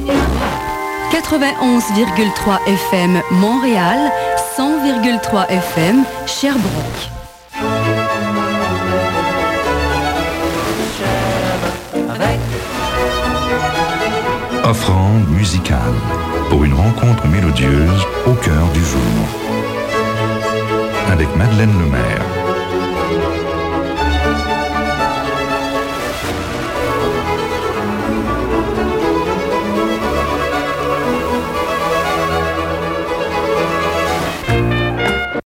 91,3 FM Montréal, 100,3 FM Sherbrooke. Offrande musicale pour une rencontre mélodieuse au cœur du jour. Avec Madeleine Lemaire.